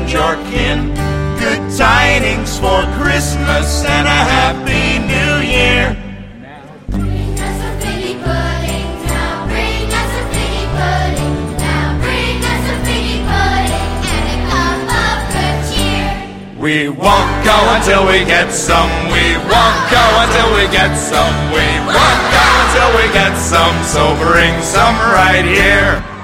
and your kin. Good tidings for Christmas and a Happy New Year. Bring us a figgy pudding, now bring us a figgy pudding, now bring us a figgy pudding, and a cup of good cheer. We won't go until we get some, we won't go until we get some, we won't go until we get some, so bring some right here.